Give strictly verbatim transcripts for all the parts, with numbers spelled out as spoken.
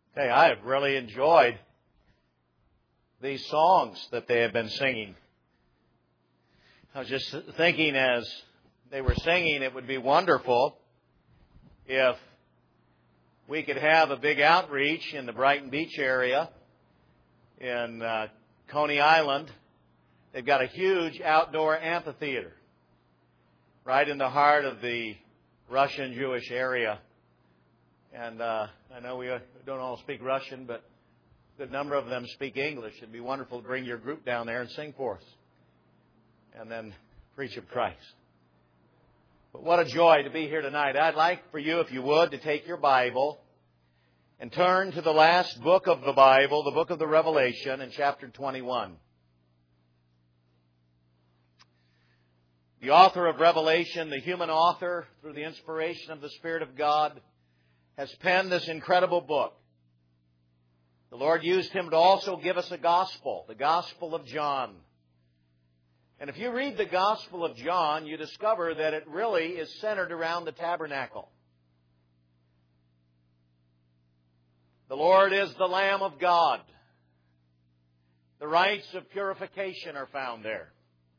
Hey, I have really enjoyed these songs that they have been singing. I was just thinking as they were singing, it would be wonderful if we could have a big outreach in the Brighton Beach area in uh, Coney Island. They've got a huge outdoor amphitheater right in the heart of the Russian Jewish area. And uh, I know we don't all speak Russian, but a good number of them speak English. It'd be wonderful to bring your group down there and sing for us and then preach of Christ. But what a joy to be here tonight. I'd like for you, if you would, to take your Bible and turn to the last book of the Bible, the book of the Revelation, in chapter twenty-one. The author of Revelation, the human author, through the inspiration of the Spirit of God, has penned this incredible book. The Lord used him to also give us a gospel, the Gospel of John. And if you read the Gospel of John, you discover that it really is centered around the tabernacle. The Lord is the Lamb of God. The rites of purification are found there.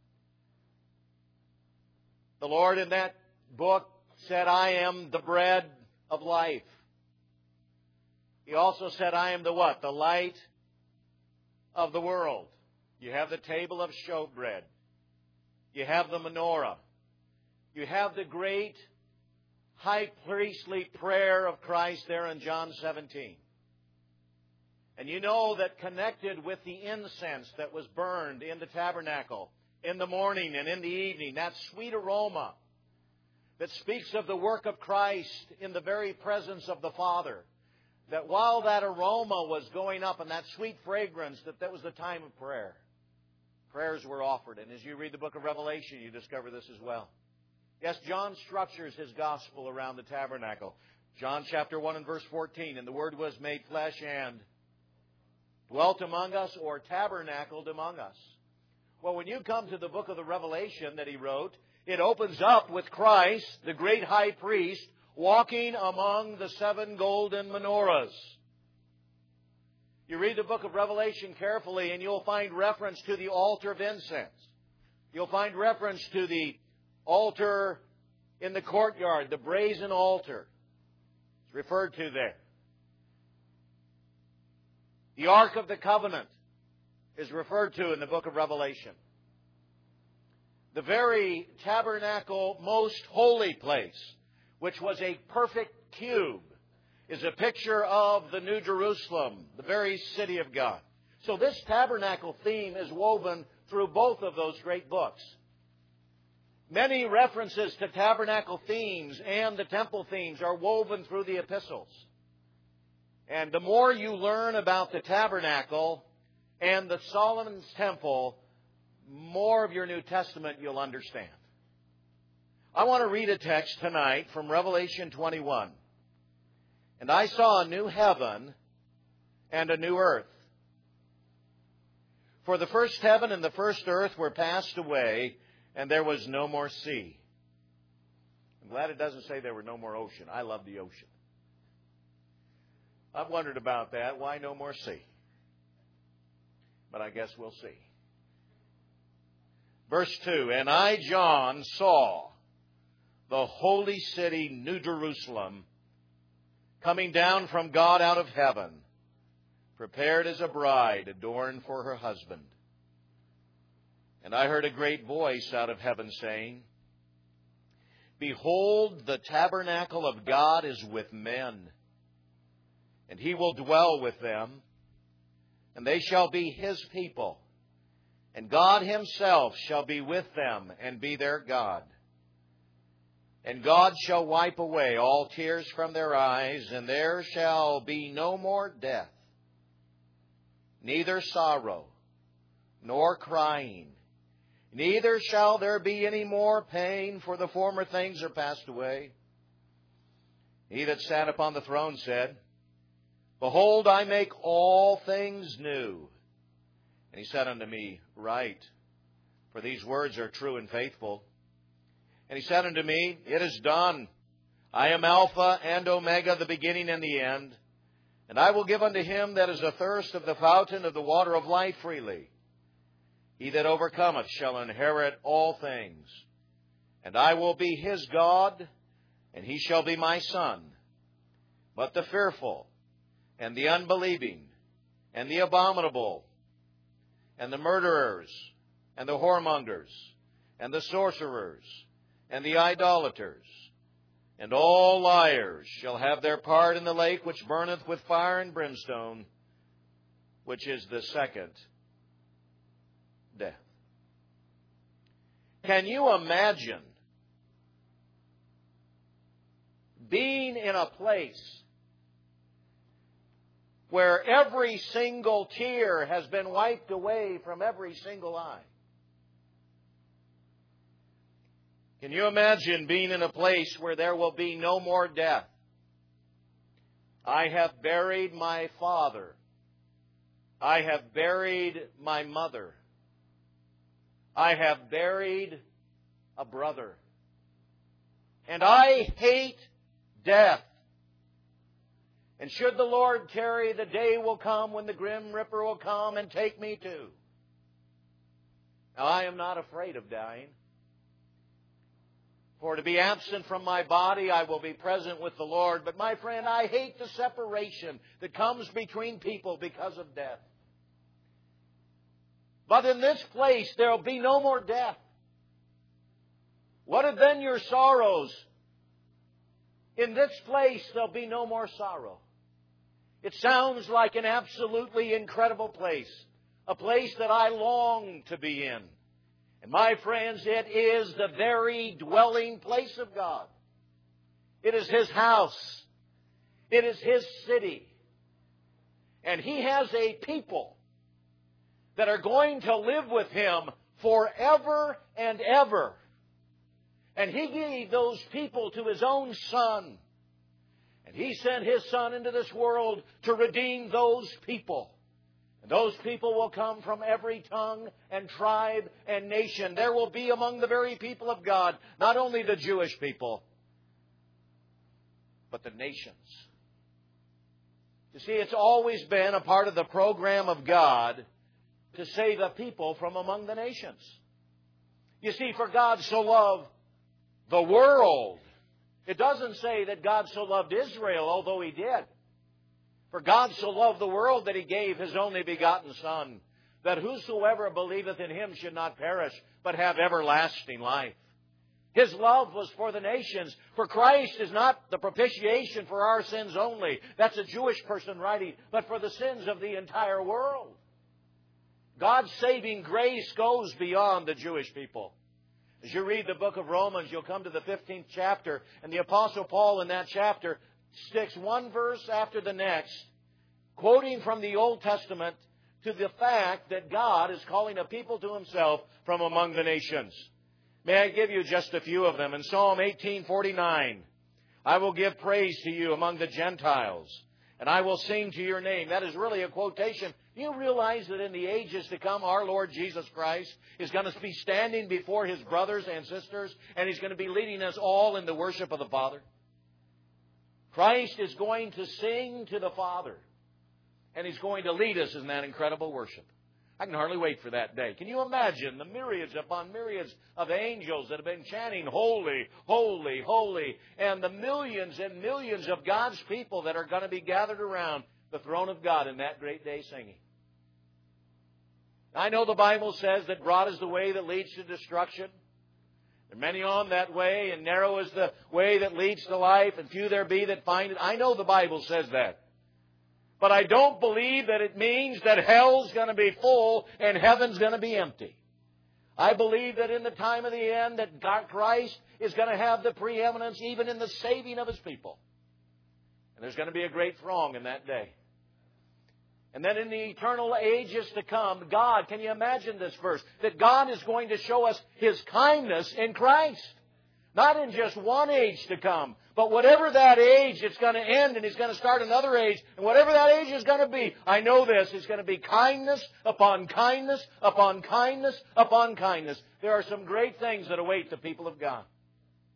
The Lord in that book said, I am the bread of life. He also said, I am the what? The light of the world. You have the table of showbread. You have the menorah. You have the great high priestly prayer of Christ there in John seventeen. And you know that connected with the incense that was burned in the tabernacle in the morning and in the evening, that sweet aroma that speaks of the work of Christ in the very presence of the Father, that while that aroma was going up and that sweet fragrance, that that was the time of prayer. Prayers were offered. And as you read the book of Revelation, you discover this as well. Yes, John structures his gospel around the tabernacle. John chapter one and verse fourteen, and the Word was made flesh and dwelt among us, or tabernacled among us. Well, when you come to the book of the Revelation that he wrote, it opens up with Christ, the great high priest, walking among the seven golden menorahs. You read the book of Revelation carefully and you'll find reference to the altar of incense. You'll find reference to the altar in the courtyard, the brazen altar. It's referred to there. The Ark of the Covenant is referred to in the book of Revelation. The very tabernacle, most holy place, which was a perfect cube, is a picture of the New Jerusalem, the very city of God. So this tabernacle theme is woven through both of those great books. Many references to tabernacle themes and the temple themes are woven through the epistles. And the more you learn about the tabernacle and the Solomon's temple, more of your New Testament you'll understand. I want to read a text tonight from Revelation twenty-one. And I saw a new heaven and a new earth. For the first heaven and the first earth were passed away, and there was no more sea. I'm glad it doesn't say there were no more ocean. I love the ocean. I've wondered about that. Why no more sea? But I guess we'll see. Verse two, and I, John, saw the holy city, New Jerusalem, coming down from God out of heaven, prepared as a bride adorned for her husband. And I heard a great voice out of heaven saying, behold, the tabernacle of God is with men, and he will dwell with them, and they shall be his people. And God himself shall be with them and be their God. And God shall wipe away all tears from their eyes, and there shall be no more death, neither sorrow, nor crying, neither shall there be any more pain, for the former things are passed away. He that sat upon the throne said, behold, I make all things new. And he said unto me, write, for these words are true and faithful. And he said unto me, it is done. I am Alpha and Omega, the beginning and the end. And I will give unto him that is athirst of the fountain of the water of life freely. He that overcometh shall inherit all things. And I will be his God, and he shall be my son. But the fearful, and the unbelieving, and the abominable, and the murderers, and the whoremongers, and the sorcerers, and the idolaters, and all liars shall have their part in the lake which burneth with fire and brimstone, which is the second death. Can you imagine being in a place where every single tear has been wiped away from every single eye? Can you imagine being in a place where there will be no more death? I have buried my father. I have buried my mother. I have buried a brother. And I hate death. And should the Lord tarry, the day will come when the grim Reaper will come and take me too. Now, I am not afraid of dying. For to be absent from my body, I will be present with the Lord. But my friend, I hate the separation that comes between people because of death. But in this place, there will be no more death. What have been your sorrows? In this place, there will be no more sorrow. It sounds like an absolutely incredible place. A place that I long to be in. And my friends, it is the very dwelling place of God. It is His house. It is His city. And He has a people that are going to live with Him forever and ever. And He gave those people to His own Son. And He sent His Son into this world to redeem those people. And those people will come from every tongue and tribe and nation. There will be among the very people of God, not only the Jewish people, but the nations. You see, it's always been a part of the program of God to save a people from among the nations. You see, for God so loved the world. It doesn't say that God so loved Israel, although He did. For God so loved the world that He gave His only begotten Son, that whosoever believeth in Him should not perish, but have everlasting life. His love was for the nations. For Christ is not the propitiation for our sins only. That's a Jewish person writing, but for the sins of the entire world. God's saving grace goes beyond the Jewish people. As you read the book of Romans, you'll come to the fifteenth chapter, and the Apostle Paul in that chapter sticks one verse after the next, quoting from the Old Testament to the fact that God is calling a people to Himself from among the nations. May I give you just a few of them? In Psalm eighteen forty-nine, I will give praise to you among the Gentiles, and I will sing to your name. That is really a quotation. Do you realize that in the ages to come, our Lord Jesus Christ is going to be standing before His brothers and sisters, and He's going to be leading us all in the worship of the Father? Christ is going to sing to the Father, and He's going to lead us in that incredible worship. I can hardly wait for that day. Can you imagine the myriads upon myriads of angels that have been chanting, holy, holy, holy, and the millions and millions of God's people that are going to be gathered around the throne of God in that great day singing? I know the Bible says that broad is the way that leads to destruction. There are many on that way, and narrow is the way that leads to life, and few there be that find it. I know the Bible says that. But I don't believe that it means that hell's going to be full and heaven's going to be empty. I believe that in the time of the end that God, Christ is going to have the preeminence even in the saving of His people. And there's going to be a great throng in that day. And then in the eternal ages to come, God, can you imagine this verse? That God is going to show us His kindness in Christ. Not in just one age to come, but whatever that age, it's going to end and He's going to start another age. And whatever that age is going to be, I know this, it's going to be kindness upon kindness upon kindness upon kindness. There are some great things that await the people of God.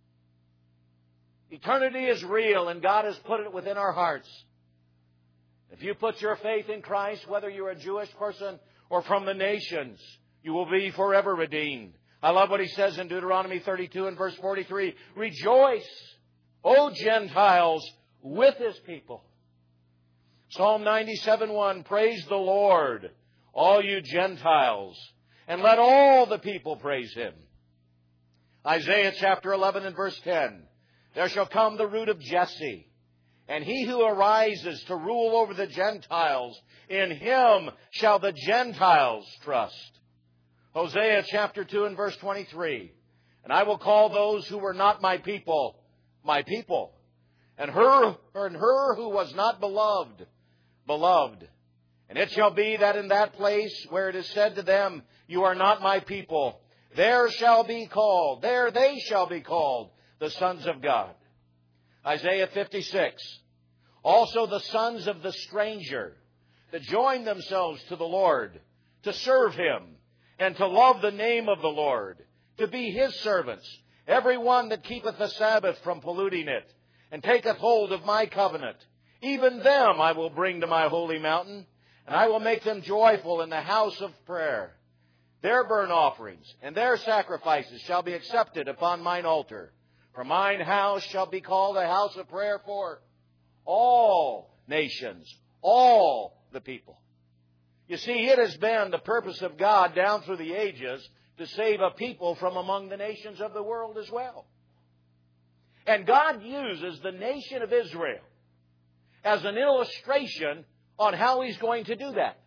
Eternity is real, and God has put it within our hearts. If you put your faith in Christ, whether you're a Jewish person or from the nations, you will be forever redeemed. I love what he says in Deuteronomy thirty-two and verse forty-three. Rejoice, O Gentiles, with His people. Psalm ninety-seven one, praise the Lord, all you Gentiles, and let all the people praise Him. Isaiah chapter eleven and verse ten, there shall come the root of Jesse, and he who arises to rule over the Gentiles, in him shall the Gentiles trust. Hosea chapter two and verse twenty-three, and I will call those who were not my people, my people, and her, and her who was not beloved, beloved. And it shall be that in that place where it is said to them, you are not my people, there shall be called, there they shall be called, the sons of God. Isaiah fifty-six, also the sons of the stranger that join themselves to the Lord, to serve Him, and to love the name of the Lord, to be His servants, every one that keepeth the Sabbath from polluting it, and taketh hold of my covenant. Even them I will bring to my holy mountain, and I will make them joyful in the house of prayer. Their burnt offerings and their sacrifices shall be accepted upon mine altar. For mine house shall be called a house of prayer for all nations, all the people. You see, it has been the purpose of God down through the ages to save a people from among the nations of the world as well. And God uses the nation of Israel as an illustration on how He's going to do that.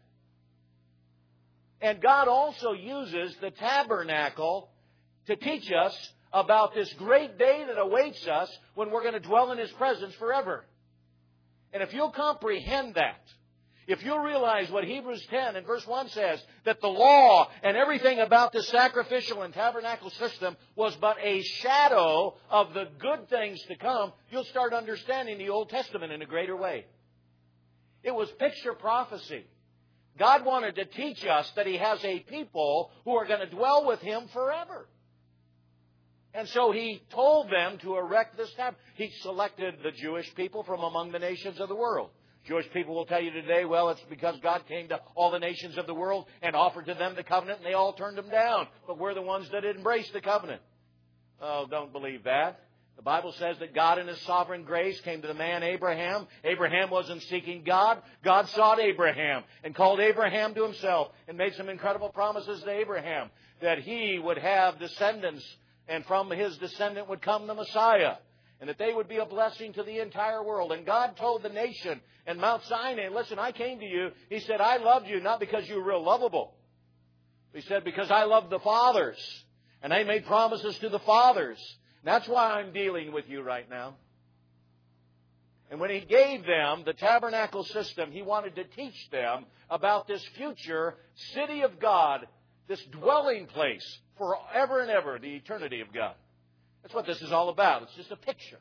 And God also uses the tabernacle to teach us about this great day that awaits us when we're going to dwell in His presence forever. And if you'll comprehend that, if you'll realize what Hebrews ten and verse one says, that the law and everything about the sacrificial and tabernacle system was but a shadow of the good things to come, you'll start understanding the Old Testament in a greater way. It was picture prophecy. God wanted to teach us that He has a people who are going to dwell with Him forever. And so He told them to erect this tabernacle. He selected the Jewish people from among the nations of the world. Jewish people will tell you today, well, it's because God came to all the nations of the world and offered to them the covenant, and they all turned Him down. But we're the ones that embraced the covenant. Oh, don't believe that. The Bible says that God in His sovereign grace came to the man Abraham. Abraham wasn't seeking God. God sought Abraham and called Abraham to Himself and made some incredible promises to Abraham that he would have descendants, and from his descendant would come the Messiah, and that they would be a blessing to the entire world. And God told the nation in Mount Sinai, listen, I came to you. He said, I loved you not because you were real lovable. He said, because I loved the fathers. And I made promises to the fathers. That's why I'm dealing with you right now. And when He gave them the tabernacle system, He wanted to teach them about this future city of God, this dwelling place forever and ever, the eternity of God. That's what this is all about. It's just a picture.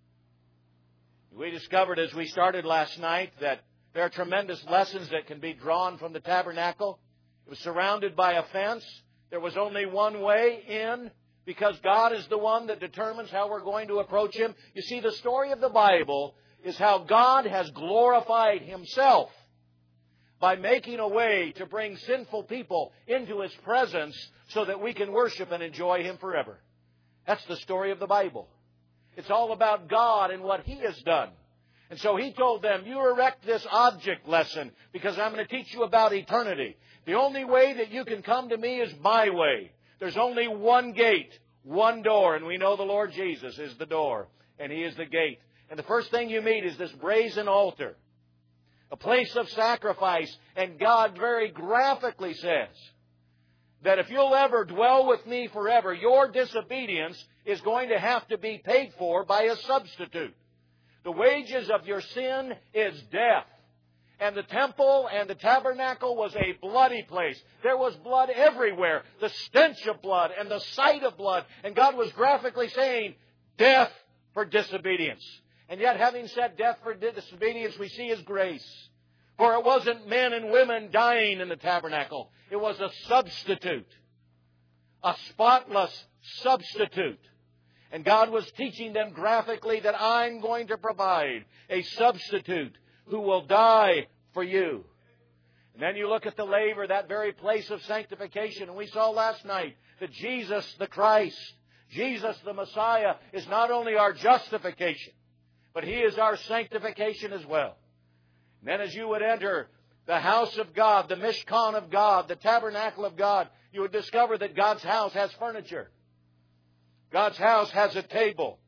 We discovered as we started last night that there are tremendous lessons that can be drawn from the tabernacle. It was surrounded by a fence. There was only one way in, because God is the one that determines how we're going to approach Him. You see, the story of the Bible is how God has glorified Himself by making a way to bring sinful people into His presence so that we can worship and enjoy Him forever. That's the story of the Bible. It's all about God and what He has done. And so He told them, you erect this object lesson because I'm going to teach you about eternity. The only way that you can come to me is my way. There's only one gate, one door, and we know the Lord Jesus is the door, and He is the gate. And the first thing you meet is this brazen altar, a place of sacrifice. And God very graphically says that if you'll ever dwell with me forever, your disobedience is going to have to be paid for by a substitute. The wages of your sin is death. And the temple and the tabernacle was a bloody place. There was blood everywhere. The stench of blood and the sight of blood. And God was graphically saying, death for disobedience. And yet, having said death for disobedience, we see His grace. For it wasn't men and women dying in the tabernacle. It was a substitute. A spotless substitute. And God was teaching them graphically that I'm going to provide a substitute who will die for you. And then you look at the laver, that very place of sanctification. And we saw last night that Jesus the Christ, Jesus the Messiah, is not only our justification, but He is our sanctification as well. And then as you would enter the house of God, the Mishkan of God, the tabernacle of God, you would discover that God's house has furniture. God's house has a table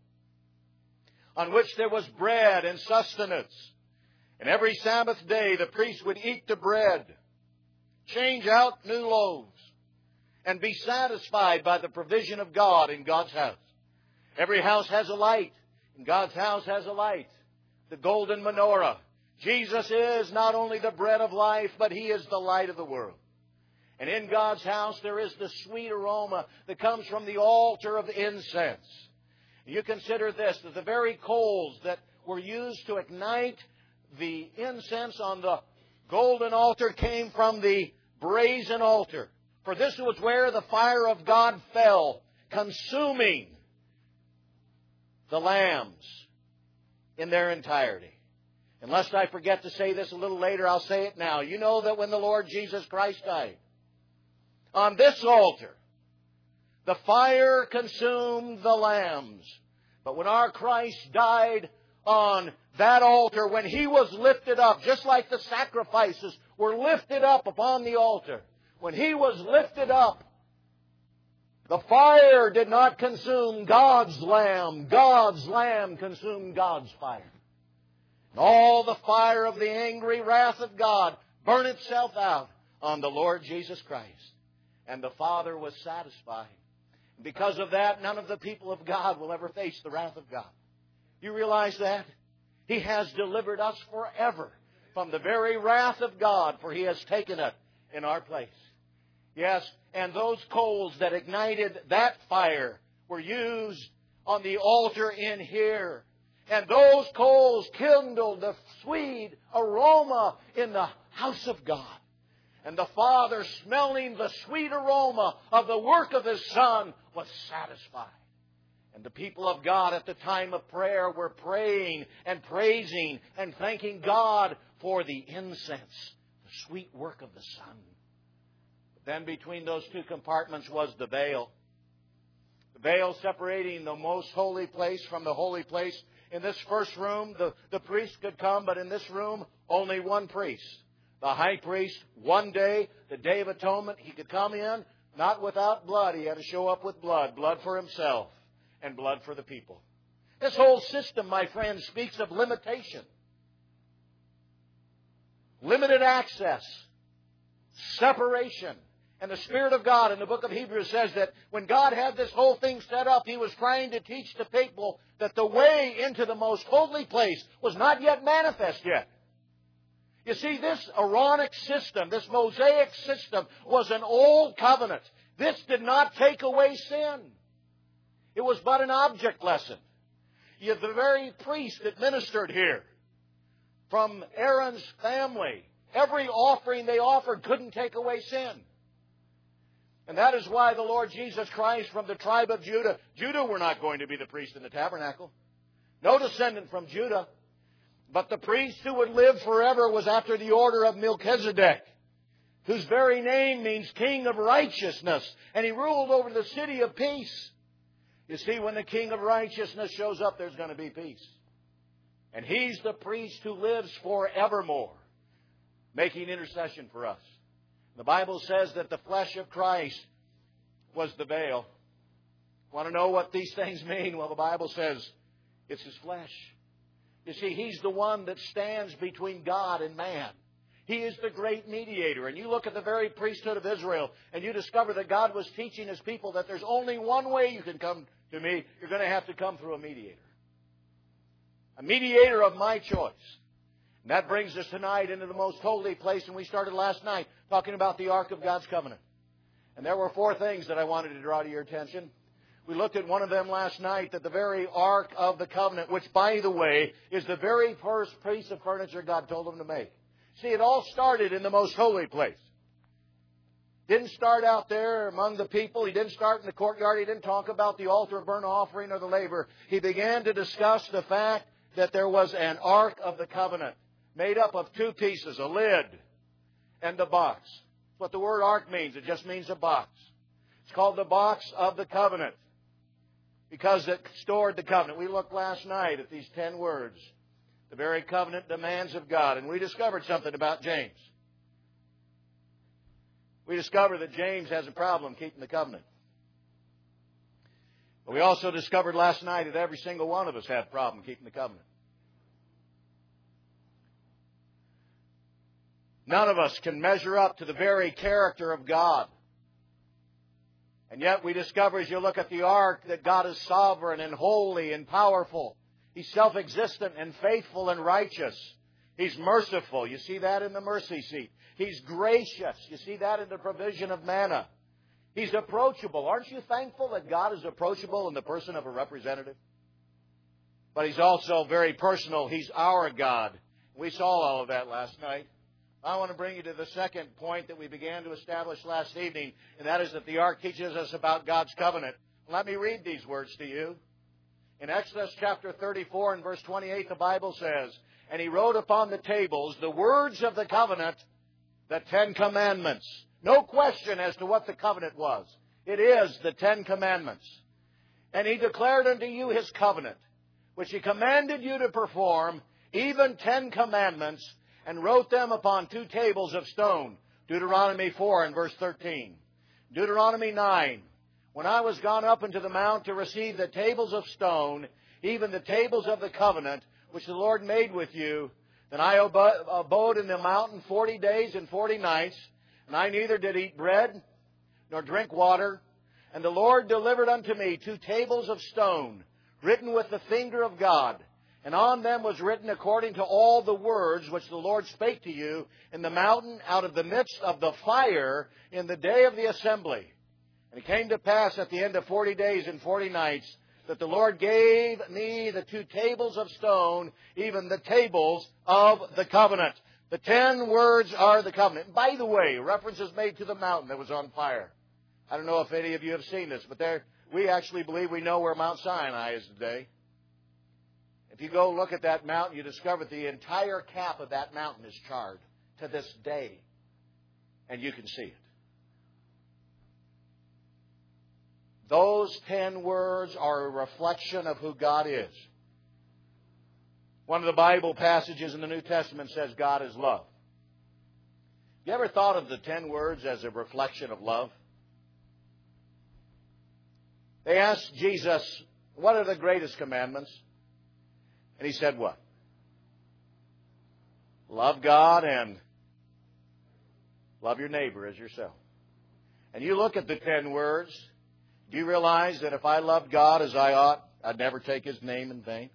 on which there was bread and sustenance. And every Sabbath day the priest would eat the bread, change out new loaves, and be satisfied by the provision of God in God's house. Every house has a light, and God's house has a light, the golden menorah. Jesus is not only the bread of life, but He is the light of the world. And in God's house there is the sweet aroma that comes from the altar of incense. You consider this, that the very coals that were used to ignite the incense on the golden altar came from the brazen altar. For this was where the fire of God fell, consuming the lambs in their entirety. And lest I forget to say this a little later, I'll say it now. You know that when the Lord Jesus Christ died, on this altar, the fire consumed the lambs. But when our Christ died on that altar, when He was lifted up, just like the sacrifices were lifted up upon the altar, when He was lifted up, the fire did not consume God's lamb. God's lamb consumed God's fire. And all the fire of the angry wrath of God burned itself out on the Lord Jesus Christ. And the Father was satisfied. Because of that, none of the people of God will ever face the wrath of God. You realize that? He has delivered us forever from the very wrath of God, for He has taken it in our place. Yes, and those coals that ignited that fire were used on the altar in here. And those coals kindled the sweet aroma in the house of God. And the Father, smelling the sweet aroma of the work of His Son, was satisfied. And the people of God at the time of prayer were praying and praising and thanking God for the incense, the sweet work of the Son. Then between those two compartments was the veil. The veil separating the most holy place from the holy place. In this first room, the, the priest could come, but in this room, only one priest. The high priest, one day, the Day of Atonement, he could come in, not without blood. He had to show up with blood. Blood for himself and blood for the people. This whole system, my friends, speaks of limitation. Limited access. Separation. And the Spirit of God in the book of Hebrews says that when God had this whole thing set up, He was trying to teach the people that the way into the most holy place was not yet manifest yet. You see, this Aaronic system, this Mosaic system, was an old covenant. This did not take away sin. It was but an object lesson. You have the very priest that ministered here from Aaron's family. Every offering they offered couldn't take away sin. And that is why the Lord Jesus Christ from the tribe of Judah, Judah were not going to be the priest in the tabernacle. No descendant from Judah. But the priest who would live forever was after the order of Melchizedek, whose very name means King of Righteousness. And he ruled over the city of peace. You see, when the King of Righteousness shows up, there's going to be peace. And He's the priest who lives forevermore, making intercession for us. The Bible says that the flesh of Christ was the veil. Want to know what these things mean? Well, the Bible says it's His flesh. You see, He's the one that stands between God and man. He is the great mediator. And you look at the very priesthood of Israel, and you discover that God was teaching His people that there's only one way you can come to me. You're going to have to come through a mediator. A mediator of my choice. And that brings us tonight into the most holy place. And we started last night talking about the Ark of God's Covenant. And there were four things that I wanted to draw to your attention. We looked at one of them last night, that the very Ark of the Covenant, which, by the way, is the very first piece of furniture God told them to make. See, it all started in the most holy place. Didn't start out there among the people. He didn't start in the courtyard. He didn't talk about the altar of burnt offering or the laver. He began to discuss the fact that there was an Ark of the Covenant made up of two pieces, a lid and a box. That's what the word ark means. It just means a box. It's called the box of the covenant because it stored the covenant. We looked last night at these ten words, the very covenant demands of God, and we discovered something about James. We discovered that James has a problem keeping the covenant. But we also discovered last night that every single one of us have a problem keeping the covenant. None of us can measure up to the very character of God. And yet we discover as you look at the ark that God is sovereign and holy and powerful. He's self-existent and faithful and righteous. He's merciful. You see that in the mercy seat. He's gracious. You see that in the provision of manna. He's approachable. Aren't you thankful that God is approachable in the person of a representative? But He's also very personal. He's our God. We saw all of that last night. I want to bring you to the second point that we began to establish last evening, and that is that the ark teaches us about God's covenant. Let me read these words to you. In Exodus chapter thirty-four and verse twenty-eight, the Bible says, "And he wrote upon the tables the words of the covenant, the Ten Commandments." No question as to what the covenant was. It is the Ten Commandments. "And he declared unto you his covenant, which he commanded you to perform, even ten commandments, and wrote them upon two tables of stone." Deuteronomy four and verse thirteen. Deuteronomy nine. "When I was gone up into the mount to receive the tables of stone, even the tables of the covenant, which the Lord made with you, then I abode in the mountain forty days and forty nights, and I neither did eat bread nor drink water. And the Lord delivered unto me two tables of stone, written with the finger of God. And on them was written according to all the words which the Lord spake to you in the mountain out of the midst of the fire in the day of the assembly. And it came to pass at the end of forty days and forty nights that the Lord gave me the two tables of stone, even the tables of the covenant." The ten words are the covenant. And by the way, reference is made to the mountain that was on fire. I don't know if any of you have seen this, but there we actually believe we know where Mount Sinai is today. If you go look at that mountain, you discover the entire cap of that mountain is charred to this day. And you can see it. Those ten words are a reflection of who God is. One of the Bible passages in the New Testament says God is love. You ever thought of the ten words as a reflection of love? They asked Jesus, "What are the greatest commandments?" And He said what? Love God and love your neighbor as yourself. And you look at the ten words, do you realize that if I loved God as I ought, I'd never take His name in vain?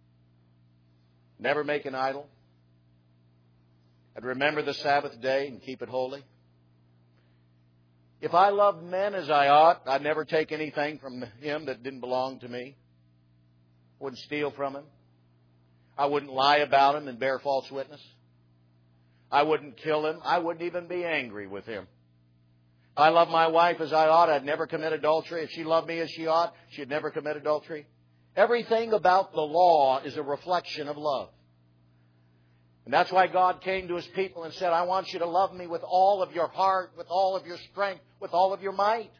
Never make an idol? I'd remember the Sabbath day and keep it holy? If I loved men as I ought, I'd never take anything from him that didn't belong to me. Wouldn't steal from him. I wouldn't lie about him and bear false witness. I wouldn't kill him. I wouldn't even be angry with him. If I loved my wife as I ought, I'd never commit adultery. If she loved me as she ought, she'd never commit adultery. Everything about the law is a reflection of love. And that's why God came to His people and said, "I want you to love me with all of your heart, with all of your strength, with all of your might."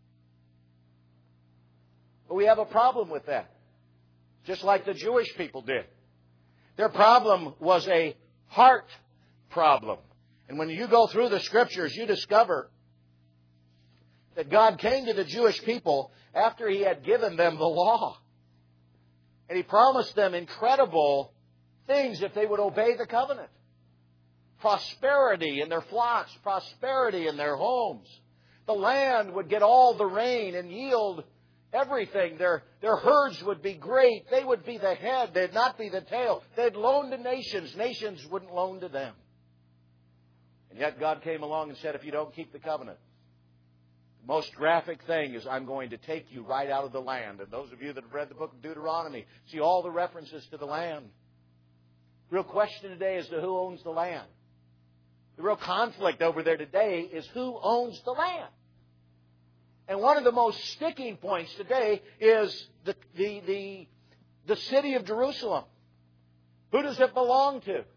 But we have a problem with that. Just like the Jewish people did. Their problem was a heart problem. And when you go through the Scriptures, you discover that God came to the Jewish people after He had given them the law. And He promised them incredible things if they would obey the covenant. Prosperity in their flocks, prosperity in their homes. The land would get all the rain and yield everything. Their, their herds would be great. They would be the head. They'd not be the tail. They'd loan to nations. Nations wouldn't loan to them. And yet God came along and said, if you don't keep the covenant, the most graphic thing is I'm going to take you right out of the land. And those of you that have read the book of Deuteronomy see all the references to the land. The real question today is to who owns the land. The real conflict over there today is who owns the land. And one of the most sticking points today is the, the, the, the city of Jerusalem. Who does it belong to?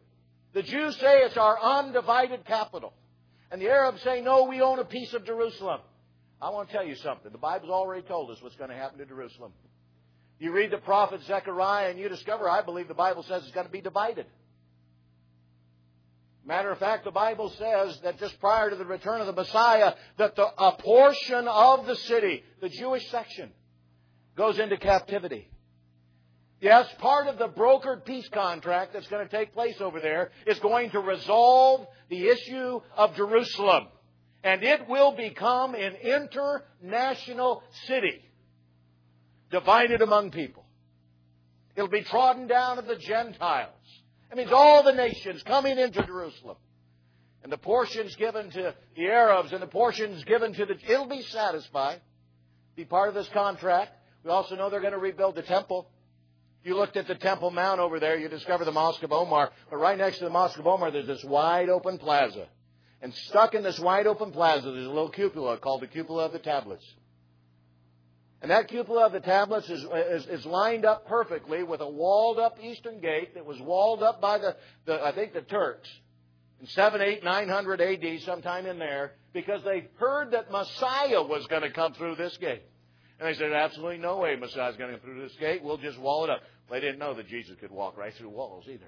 The Jews say it's our undivided capital. And the Arabs say, no, we own a piece of Jerusalem. I want to tell you something. The Bible's already told us what's going to happen to Jerusalem. You read the prophet Zechariah and you discover, I believe the Bible says it's going to be divided. Matter of fact, the Bible says that just prior to the return of the Messiah, that the, a portion of the city, the Jewish section, goes into captivity. Yes, part of the brokered peace contract that's going to take place over there is going to resolve the issue of Jerusalem. And it will become an international city, divided among people. It'll be trodden down of the Gentiles. That means all the nations coming into Jerusalem. And the portions given to the Arabs and the portions given to the... It'll be satisfied. Be part of this contract. We also know they're going to rebuild the temple. If you looked at the Temple Mount over there, you discover the Mosque of Omar. But right next to the Mosque of Omar, there's this wide open plaza. And stuck in this wide open plaza, there's a little cupola called the Cupola of the Tablets. And that cupola of the tablets is, is, is lined up perfectly with a walled-up eastern gate that was walled up by the, the, I think, the Turks in seven, eight, nine hundred A D, sometime in there, because they heard that Messiah was going to come through this gate. And they said, absolutely no way Messiah's going to come through this gate. We'll just wall it up. They didn't know that Jesus could walk right through walls either.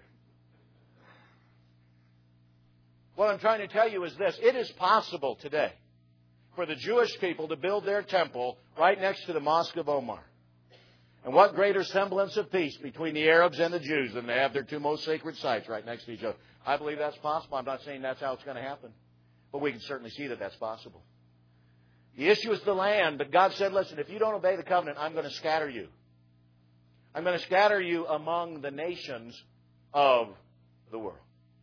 What I'm trying to tell you is this. It is possible today for the Jewish people to build their temple right next to the Mosque of Omar. And what greater semblance of peace between the Arabs and the Jews than they have their two most sacred sites right next to each other. I believe that's possible. I'm not saying that's how it's going to happen. But we can certainly see that that's possible. The issue is the land. But God said, listen, if you don't obey the covenant, I'm going to scatter you. I'm going to scatter you among the nations of the world.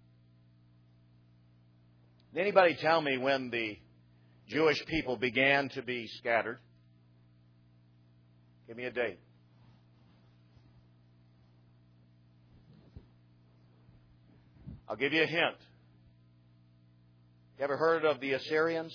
Did anybody tell me when the Jewish people began to be scattered? Give me a date. I'll give you a hint. You ever heard of the Assyrians?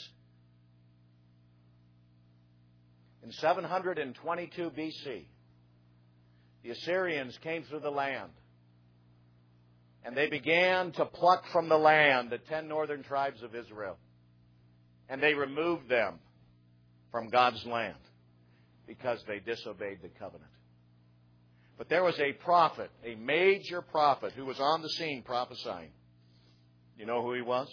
In seven hundred twenty-two B C, the Assyrians came through the land. And they began to pluck from the land the ten northern tribes of Israel. And they removed them from God's land because they disobeyed the covenant. But there was a prophet, a major prophet, who was on the scene prophesying. You know who he was?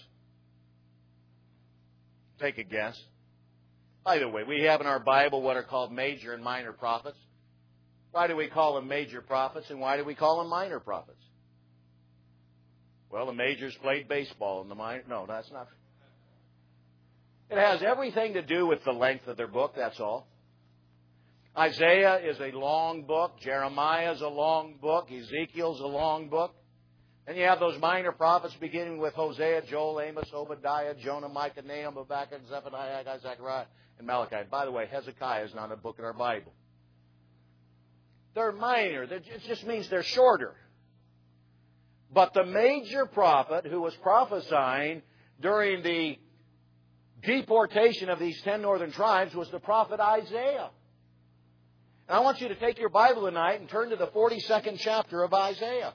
Take a guess. By the way, we have in our Bible what are called major and minor prophets. Why do we call them major prophets and why do we call them minor prophets? Well, the majors played baseball and the minor... No, that's not... It has everything to do with the length of their book, that's all. Isaiah is a long book. Jeremiah is a long book. Ezekiel's a long book. And you have those minor prophets beginning with Hosea, Joel, Amos, Obadiah, Jonah, Micah, Nahum, Habakkuk, Zephaniah, Haggai, Zechariah, and Malachi. By the way, Hezekiah is not a book in our Bible. They're minor. They're, it just means they're shorter. But the major prophet who was prophesying during the deportation of these ten northern tribes was the prophet Isaiah. And I want you to take your Bible tonight and turn to the forty-second chapter of Isaiah.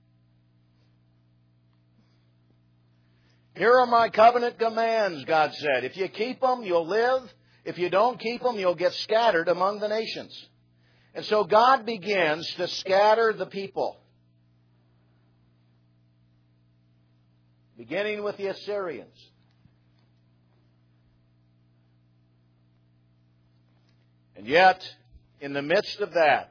Here are my covenant commands, God said. If you keep them, you'll live. If you don't keep them, you'll get scattered among the nations. And so God begins to scatter the people. Beginning with the Assyrians. And yet, in the midst of that,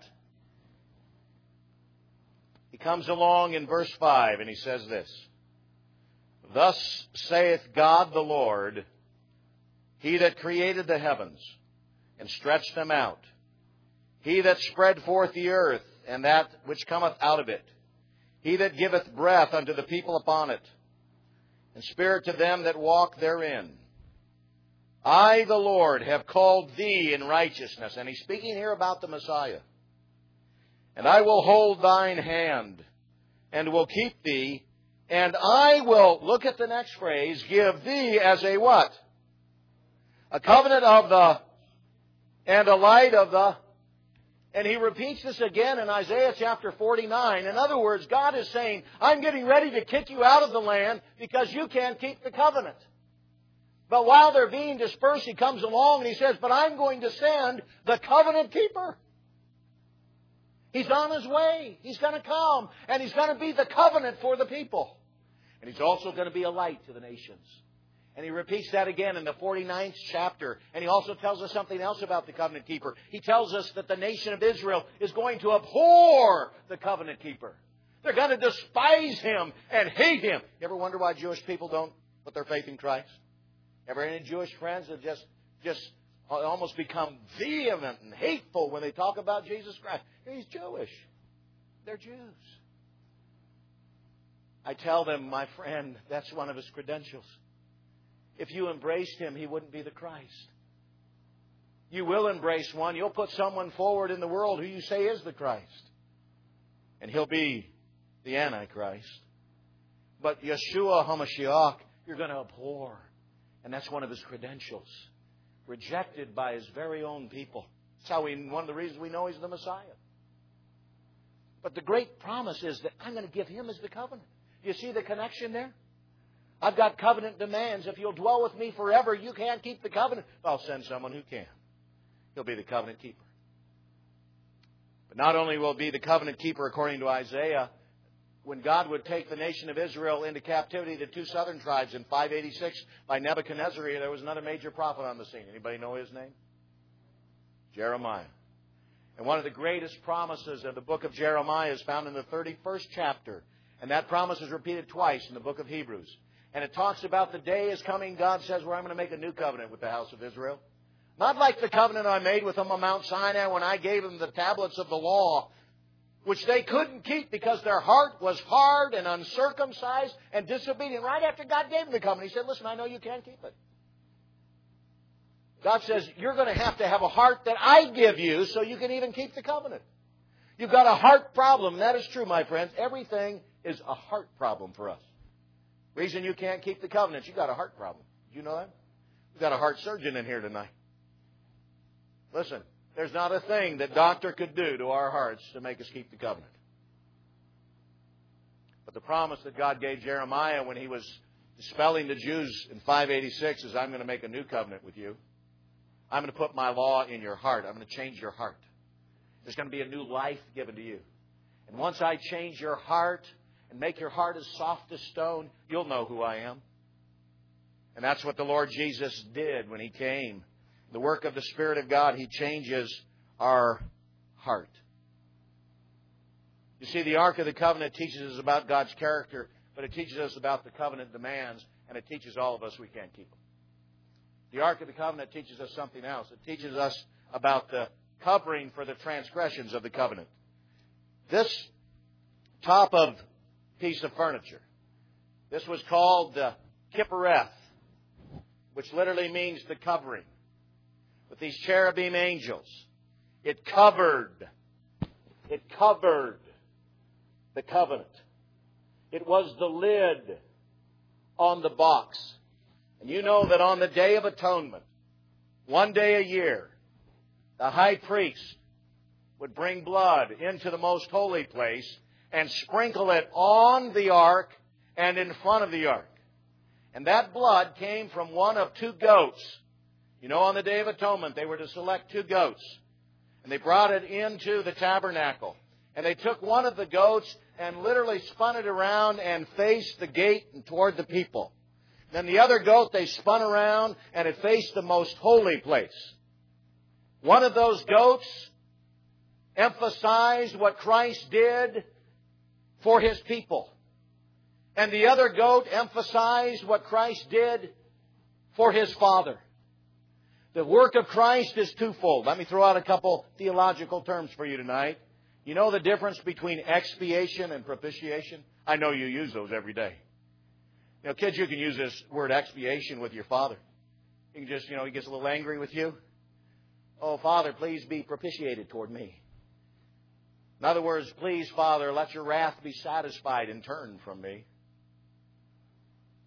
he comes along in verse five and he says this. Thus saith God the Lord, He that created the heavens and stretched them out, He that spread forth the earth and that which cometh out of it, He that giveth breath unto the people upon it, and spirit to them that walk therein. I, the Lord, have called thee in righteousness. And he's speaking here about the Messiah. And I will hold thine hand, and will keep thee, and I will, look at the next phrase, give thee as a what? A covenant of the, and a light of the, And He repeats this again in Isaiah chapter forty-nine. In other words, God is saying, I'm getting ready to kick you out of the land because you can't keep the covenant. But while they're being dispersed, He comes along and He says, but I'm going to send the covenant keeper. He's on His way. He's going to come. And He's going to be the covenant for the people. And He's also going to be a light to the nations. And He repeats that again in the forty-ninth chapter. And He also tells us something else about the covenant keeper. He tells us that the nation of Israel is going to abhor the covenant keeper. They're going to despise Him and hate Him. You ever wonder why Jewish people don't put their faith in Christ? Ever any Jewish friends that just, just almost become vehement and hateful when they talk about Jesus Christ? He's Jewish. They're Jews. I tell them, my friend, that's one of His credentials. If you embraced Him, He wouldn't be the Christ. You will embrace one. You'll put someone forward in the world who you say is the Christ. And He'll be the Antichrist. But Yeshua HaMashiach, you're going to abhor. And that's one of His credentials. Rejected by His very own people. That's how we, one of the reasons we know He's the Messiah. But the great promise is that I'm going to give Him as the covenant. You see the connection there? I've got covenant demands. If you'll dwell with me forever, you can't keep the covenant. I'll send someone who can. He'll be the covenant keeper. But not only will he be the covenant keeper according to Isaiah, when God would take the nation of Israel into captivity, the two southern tribes in five eighty-six by Nebuchadnezzar, there was another major prophet on the scene. Anybody know his name? Jeremiah. And one of the greatest promises of the book of Jeremiah is found in the thirty-first chapter. And that promise is repeated twice in the book of Hebrews. And it talks about the day is coming, God says, where I'm going to make a new covenant with the house of Israel. Not like the covenant I made with them on Mount Sinai when I gave them the tablets of the law, which they couldn't keep because their heart was hard and uncircumcised and disobedient. Right after God gave them the covenant, He said, listen, I know you can't keep it. God says, you're going to have to have a heart that I give you so you can even keep the covenant. You've got a heart problem. That is true, my friends. Everything is a heart problem for us. Reason you can't keep the covenant, you've got a heart problem. Do you know that? We've got a heart surgeon in here tonight. Listen, there's not a thing that doctor could do to our hearts to make us keep the covenant. But the promise that God gave Jeremiah when He was dispelling the Jews in five eighty-six is, I'm going to make a new covenant with you. I'm going to put my law in your heart. I'm going to change your heart. There's going to be a new life given to you. And once I change your heart and make your heart as soft as stone, you'll know who I am. And that's what the Lord Jesus did when He came. The work of the Spirit of God, He changes our heart. You see, the Ark of the Covenant teaches us about God's character, but it teaches us about the covenant demands, and it teaches all of us we can't keep them. The Ark of the Covenant teaches us something else. It teaches us about the covering for the transgressions of the covenant. This top of piece of furniture, this was called the Kipporeth, which literally means the covering. With these cherubim angels, it covered, it covered the covenant. It was the lid on the box. And you know that on the Day of Atonement, one day a year, the high priest would bring blood into the most holy place and sprinkle it on the ark and in front of the ark. And that blood came from one of two goats. You know, on the Day of Atonement, they were to select two goats. And they brought it into the tabernacle. And they took one of the goats and literally spun it around and faced the gate and toward the people. Then the other goat, they spun around and it faced the most holy place. One of those goats emphasized what Christ did for His people. And the other goat emphasized what Christ did for His Father. The work of Christ is twofold. Let me throw out a couple theological terms for you tonight. You know the difference between expiation and propitiation? I know you use those every day. You know, kids, you can use this word expiation with your father. You can just, you know, he gets a little angry with you. Oh, Father, please be propitiated toward me. In other words, please, Father, let your wrath be satisfied and turn from me.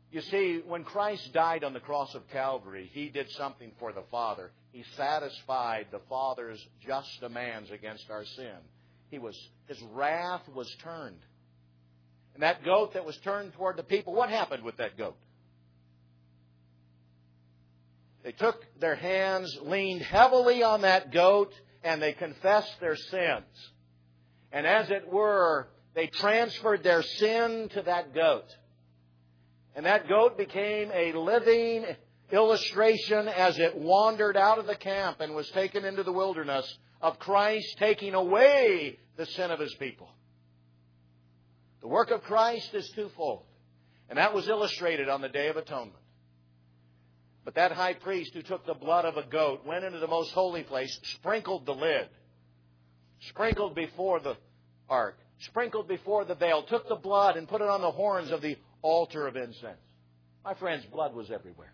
You see, when Christ died on the cross of Calvary, He did something for the Father. He satisfied the Father's just demands against our sin. He was, His wrath was turned. And that goat that was turned toward the people, what happened with that goat? They took their hands, leaned heavily on that goat, and they confessed their sins. And as it were, they transferred their sin to that goat. And that goat became a living illustration as it wandered out of the camp and was taken into the wilderness of Christ taking away the sin of His people. The work of Christ is twofold. And that was illustrated on the Day of Atonement. But that high priest who took the blood of a goat went into the most holy place, sprinkled the lid, sprinkled before the ark, sprinkled before the veil, took the blood and put it on the horns of the altar of incense. My friends, blood was everywhere.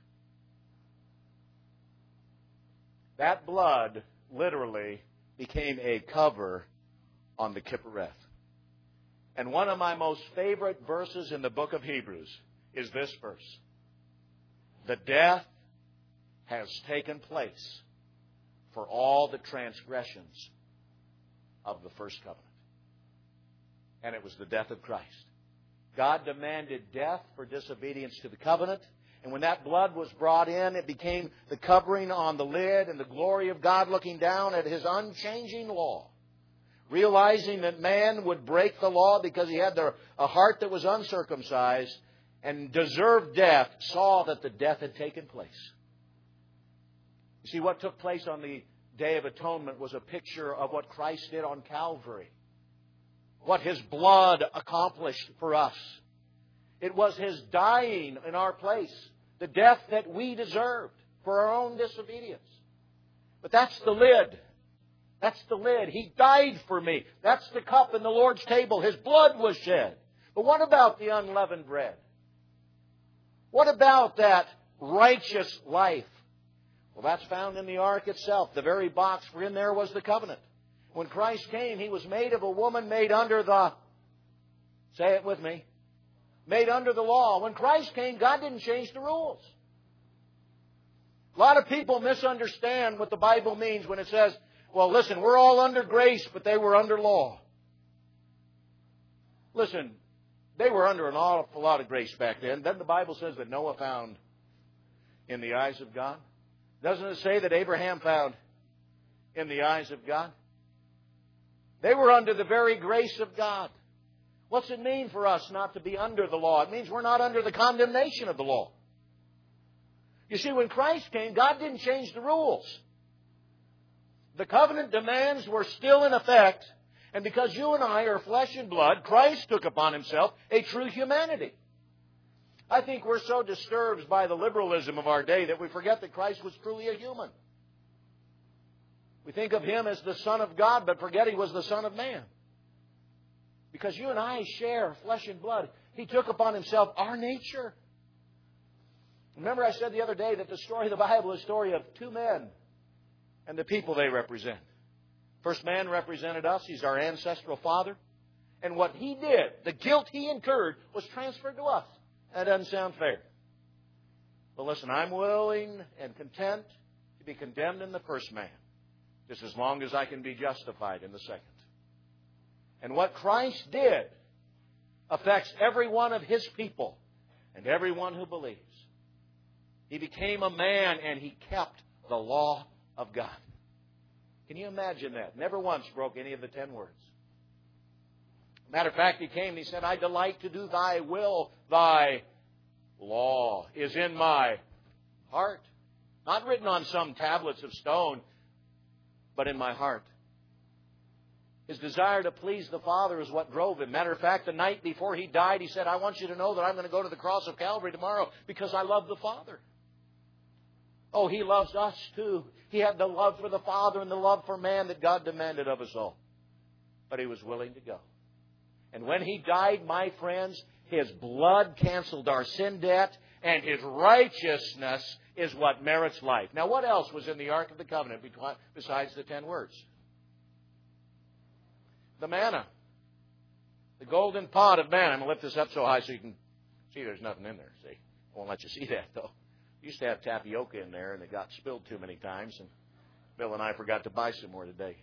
That blood literally became a cover on the Kipporeth. And one of my most favorite verses in the book of Hebrews is this verse. The death has taken place for all the transgressions of the first covenant. And it was the death of Christ. God demanded death for disobedience to the covenant. And when that blood was brought in, it became the covering on the lid and the glory of God looking down at His unchanging law. Realizing that man would break the law because he had a heart that was uncircumcised and deserved death, saw that the death had taken place. You see, what took place on the Day of Atonement was a picture of what Christ did on Calvary. What His blood accomplished for us. It was His dying in our place. The death that we deserved for our own disobedience. But that's the lid. That's the lid. He died for me. That's the cup in the Lord's table. His blood was shed. But what about the unleavened bread? What about that righteous life? Well, that's found in the ark itself. The very box, for in there was the covenant. When Christ came, He was made of a woman made under the, say it with me, made under the law. When Christ came, God didn't change the rules. A lot of people misunderstand what the Bible means when it says, well, listen, we're all under grace, but they were under law. Listen, they were under an awful lot of grace back then. Then the Bible says that Noah found in the eyes of God. Doesn't it say that Abraham found in the eyes of God? They were under the very grace of God. What's it mean for us not to be under the law? It means we're not under the condemnation of the law. You see, when Christ came, God didn't change the rules. The covenant demands were still in effect, and because you and I are flesh and blood, Christ took upon Himself a true humanity. I think we're so disturbed by the liberalism of our day that we forget that Christ was truly a human. We think of Him as the Son of God, but forget He was the Son of man. Because you and I share flesh and blood. He took upon Himself our nature. Remember I said the other day that the story of the Bible is a story of two men and the people they represent. First man represented us. He's our ancestral father. And what he did, the guilt he incurred, was transferred to us. That doesn't sound fair. But listen, I'm willing and content to be condemned in the first man, just as long as I can be justified in the second. And what Christ did affects every one of His people and everyone who believes. He became a man and He kept the law of God. Can you imagine that? Never once broke any of the ten words. Matter of fact, He came and He said, I delight to do Thy will. Thy law is in my heart. Not written on some tablets of stone, but in my heart. His desire to please the Father is what drove Him. Matter of fact, the night before He died, He said, I want you to know that I'm going to go to the cross of Calvary tomorrow because I love the Father. Oh, He loves us too. He had the love for the Father and the love for man that God demanded of us all. But He was willing to go. And when He died, my friends, His blood canceled our sin debt, and His righteousness is what merits life. Now, what else was in the Ark of the Covenant besides the ten words? The manna. The golden pot of manna. I'm going to lift this up so high so you can see there's nothing in there. See? I won't let you see that, though. We used to have tapioca in there, and it got spilled too many times, and Bill and I forgot to buy some more today.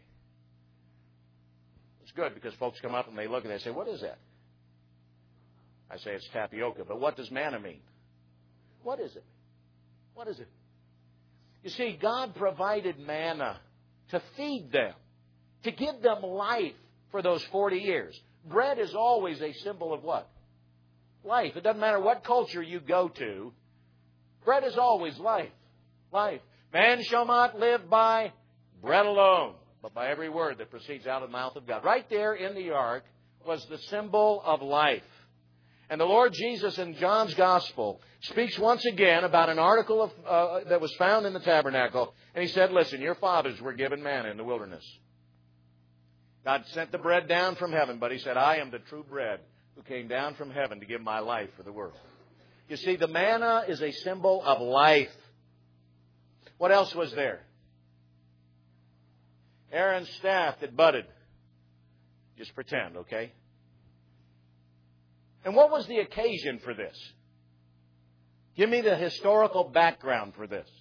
It's good because folks come up and they look and they say, what is that? I say it's tapioca, but what does manna mean? What is it? What is it? You see, God provided manna to feed them, to give them life for those forty years. Bread is always a symbol of what? Life. It doesn't matter what culture you go to. Bread is always life. Life. Man shall not live by bread alone, but by every word that proceeds out of the mouth of God. Right there in the ark was the symbol of life. And the Lord Jesus in John's Gospel speaks once again about an article of, uh, that was found in the tabernacle. And he said, listen, your fathers were given manna in the wilderness. God sent the bread down from heaven, but he said, I am the true bread who came down from heaven to give my life for the world. You see, the manna is a symbol of life. What else was there? Aaron's staff that budded. Just pretend, okay? And what was the occasion for this? Give me the historical background for this.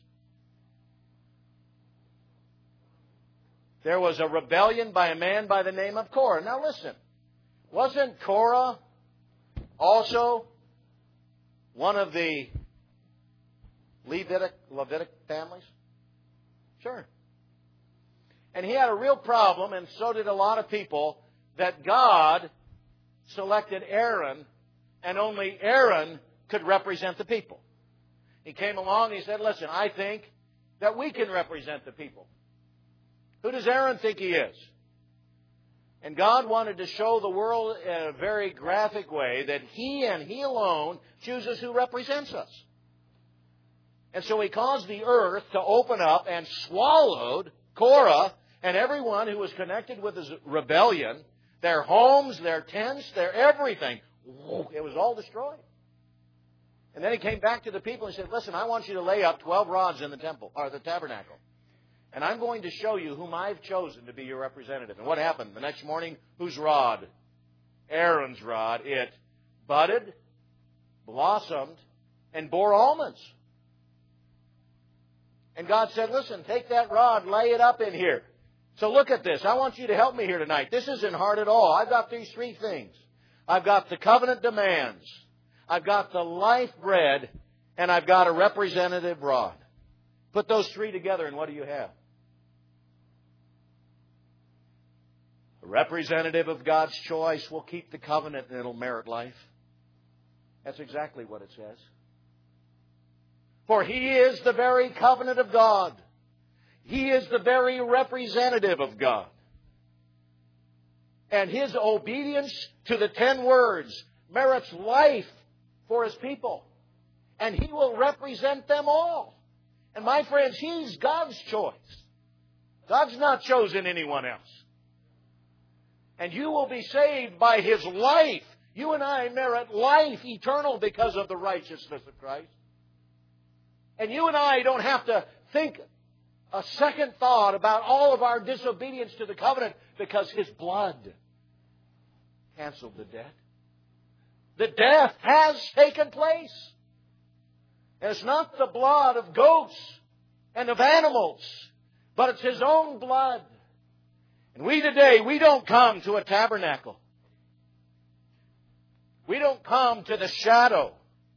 There was a rebellion by a man by the name of Korah. Now listen, wasn't Korah also one of the Levitic, Levitic families? Sure. And he had a real problem, and so did a lot of people, that God selected Aaron, and only Aaron could represent the people. He came along and he said, listen, I think that we can represent the people. Who does Aaron think he is? And God wanted to show the world in a very graphic way that He and He alone chooses who represents us. And so He caused the earth to open up and swallowed Korah and everyone who was connected with His rebellion, their homes, their tents, their everything. It was all destroyed. And then He came back to the people and said, listen, I want you to lay up twelve rods in the temple, or the tabernacle. And I'm going to show you whom I've chosen to be your representative. And what happened? The next morning, whose rod? Aaron's rod. It budded, blossomed, and bore almonds. And God said, listen, take that rod, lay it up in here. So look at this. I want you to help me here tonight. This isn't hard at all. I've got these three things. I've got the covenant demands. I've got the life bread. And I've got a representative rod. Put those three together and what do you have? A representative of God's choice will keep the covenant and it'll merit life. That's exactly what it says. For He is the very covenant of God. He is the very representative of God. And His obedience to the ten words merits life for His people. And He will represent them all. And my friends, He's God's choice. God's not chosen anyone else. And you will be saved by His life. You and I merit life eternal because of the righteousness of Christ. And you and I don't have to think a second thought about all of our disobedience to the covenant because His blood canceled the debt. The death has taken place. And it's not the blood of goats and of animals, but it's His own blood. And we today, we don't come to a tabernacle. We don't come to the shadow.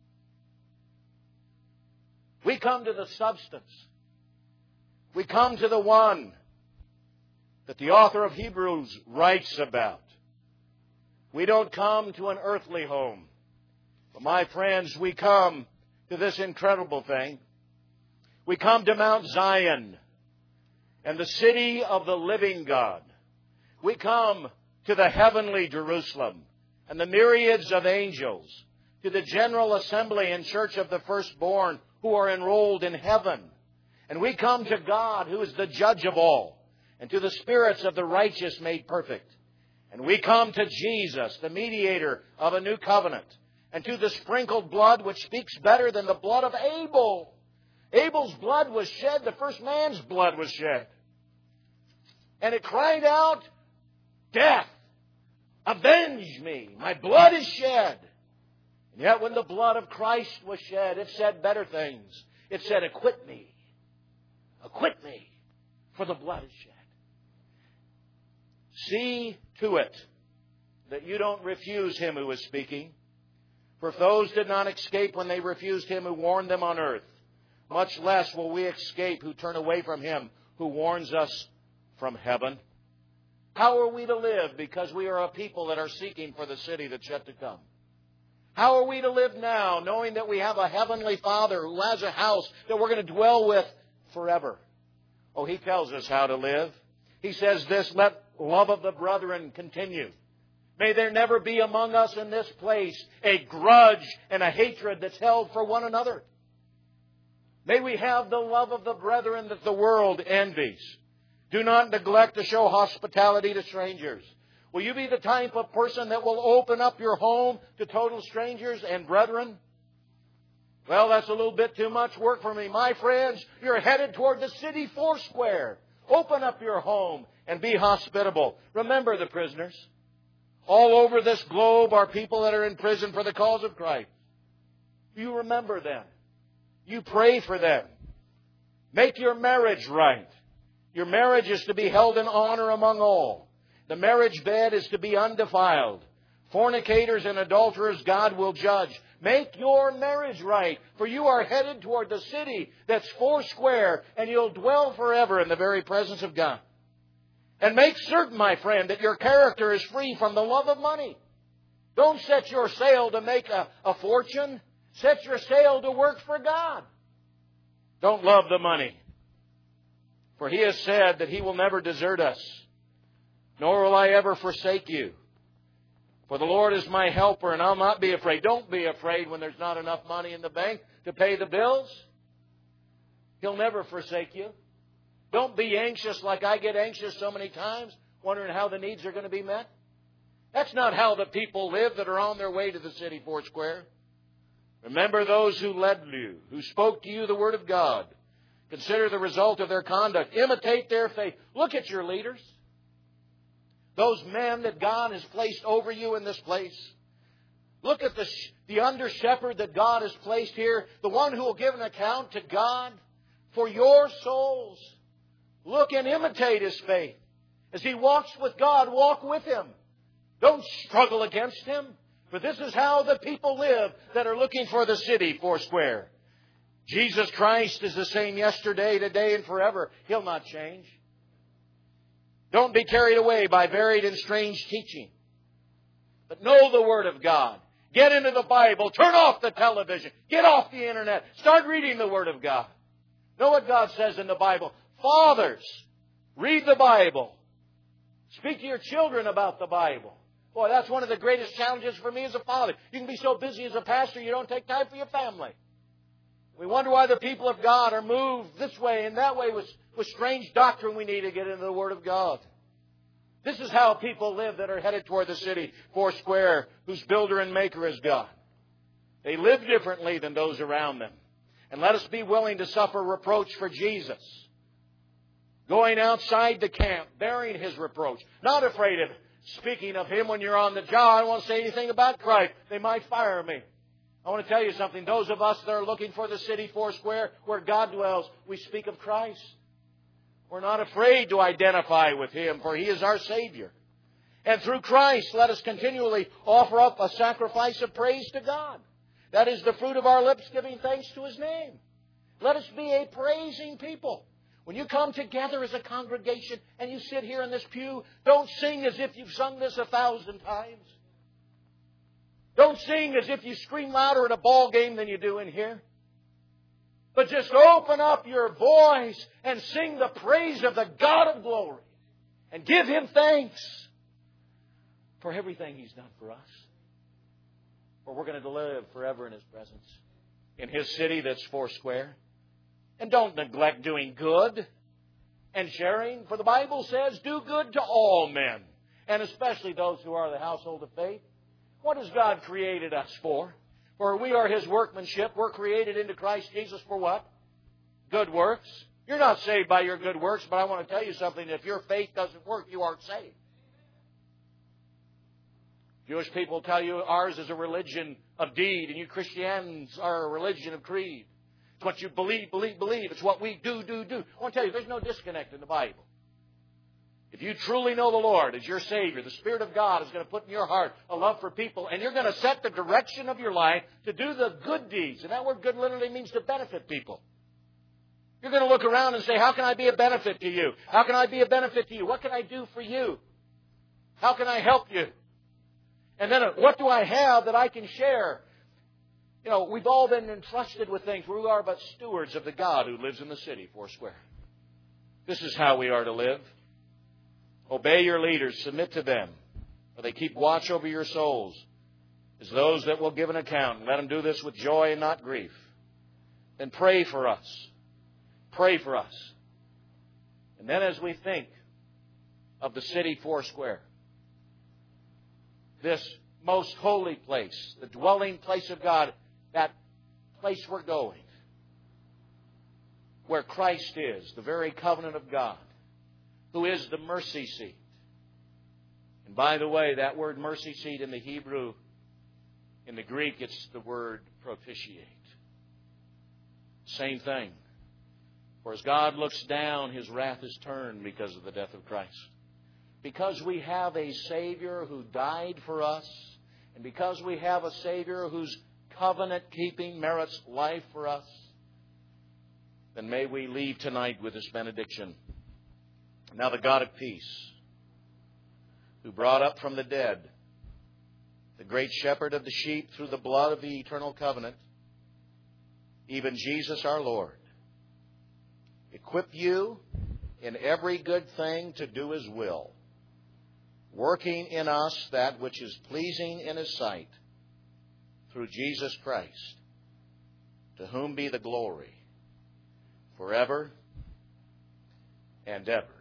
We come to the substance. We come to the one that the author of Hebrews writes about. We don't come to an earthly home. But my friends, we come to this incredible thing. We come to Mount Zion and the city of the living God. We come to the heavenly Jerusalem and the myriads of angels, to the general assembly and church of the firstborn who are enrolled in heaven. And we come to God who is the judge of all, and to the spirits of the righteous made perfect. And we come to Jesus, the mediator of a new covenant, and to the sprinkled blood which speaks better than the blood of Abel. Abel's blood was shed, the first man's blood was shed. And it cried out, death, avenge me, my blood is shed. And yet when the blood of Christ was shed, it said better things. It said, acquit me. Acquit me, for the blood is shed. See to it that you don't refuse Him who is speaking. For if those did not escape when they refused Him who warned them on earth, much less will we escape who turn away from Him who warns us from heaven. How are we to live because we are a people that are seeking for the city that's yet to come? How are we to live now knowing that we have a heavenly Father who has a house that we're going to dwell with forever? Oh, He tells us how to live. He says this, let love of the brethren continue. May there never be among us in this place a grudge and a hatred that's held for one another. May we have the love of the brethren that the world envies. Do not neglect to show hospitality to strangers. Will you be the type of person that will open up your home to total strangers and brethren? Well, that's a little bit too much work for me. My friends, you're headed toward the city foursquare. Open up your home and be hospitable. Remember the prisoners. All over this globe are people that are in prison for the cause of Christ. You remember them. You pray for them. Make your marriage right. Your marriage is to be held in honor among all. The marriage bed is to be undefiled. Fornicators and adulterers God will judge. Make your marriage right, for you are headed toward the city that's foursquare, and you'll dwell forever in the very presence of God. And make certain, my friend, that your character is free from the love of money. Don't set your sail to make a, a fortune. Set your sail to work for God. Don't love the money. For He has said that He will never desert us, nor will I ever forsake you. For the Lord is my helper, and I'll not be afraid. Don't be afraid when there's not enough money in the bank to pay the bills. He'll never forsake you. Don't be anxious like I get anxious so many times, wondering how the needs are going to be met. That's not how the people live that are on their way to the city foursquare. Remember those who led you, who spoke to you the word of God. Consider the result of their conduct. Imitate their faith. Look at your leaders. Those men that God has placed over you in this place. Look at the, the under-shepherd that God has placed here. The one who will give an account to God for your souls. Look and imitate his faith. As he walks with God, walk with him. Don't struggle against him. For this is how the people live that are looking for the city foursquare. Jesus Christ is the same yesterday, today, and forever. He'll not change. Don't be carried away by varied and strange teaching. But know the Word of God. Get into the Bible. Turn off the television. Get off the internet. Start reading the Word of God. Know what God says in the Bible. Fathers, read the Bible. Speak to your children about the Bible. Boy, that's one of the greatest challenges for me as a father. You can be so busy as a pastor, you don't take time for your family. We wonder why the people of God are moved this way and that way with, with strange doctrine. We need to get into the Word of God. This is how people live that are headed toward the city foursquare, whose builder and maker is God. They live differently than those around them. And let us be willing to suffer reproach for Jesus. Going outside the camp, bearing His reproach. Not afraid of speaking of Him when you're on the job. I don't want to say anything about Christ. They might fire me. I want to tell you something. Those of us that are looking for the city foursquare where God dwells, we speak of Christ. We're not afraid to identify with Him, for He is our Savior. And through Christ, let us continually offer up a sacrifice of praise to God. That is the fruit of our lips, giving thanks to His name. Let us be a praising people. When you come together as a congregation and you sit here in this pew, don't sing as if you've sung this a thousand times. Don't sing as if you scream louder at a ball game than you do in here. But just open up your voice and sing the praise of the God of glory. And give Him thanks for everything He's done for us. For we're going to live forever in His presence. In His city that's foursquare. And don't neglect doing good and sharing. For the Bible says, do good to all men. And especially those who are the household of faith. What has God created us for? For we are His workmanship. We're created into Christ Jesus for what? Good works. You're not saved by your good works, but I want to tell you something. If your faith doesn't work, you aren't saved. Jewish people tell you ours is a religion of deed, and you Christians are a religion of creed. It's what you believe, believe, believe. It's what we do, do, do. I want to tell you, there's no disconnect in the Bible. If you truly know the Lord as your Savior, the Spirit of God is going to put in your heart a love for people, and you're going to set the direction of your life to do the good deeds. And that word good literally means to benefit people. You're going to look around and say, how can I be a benefit to you? How can I be a benefit to you? What can I do for you? How can I help you? And then what do I have that I can share? You know, we've all been entrusted with things. We are but stewards of the God who lives in the city, Foursquare. This is how we are to live. Obey your leaders, submit to them, for they keep watch over your souls as those that will give an account. And let them do this with joy and not grief. Then pray for us. Pray for us. And then as we think of the city Foursquare, this most holy place, the dwelling place of God, that place we're going, where Christ is, the very covenant of God, who is the mercy seat. And by the way, that word mercy seat in the Hebrew, in the Greek, it's the word propitiate. Same thing. For as God looks down, His wrath is turned because of the death of Christ. Because we have a Savior who died for us, and because we have a Savior whose covenant-keeping merits life for us, then may we leave tonight with this benediction. Now the God of peace, who brought up from the dead the great shepherd of the sheep through the blood of the eternal covenant, even Jesus our Lord, equip you in every good thing to do His will, working in us that which is pleasing in His sight, through Jesus Christ, to whom be the glory forever and ever.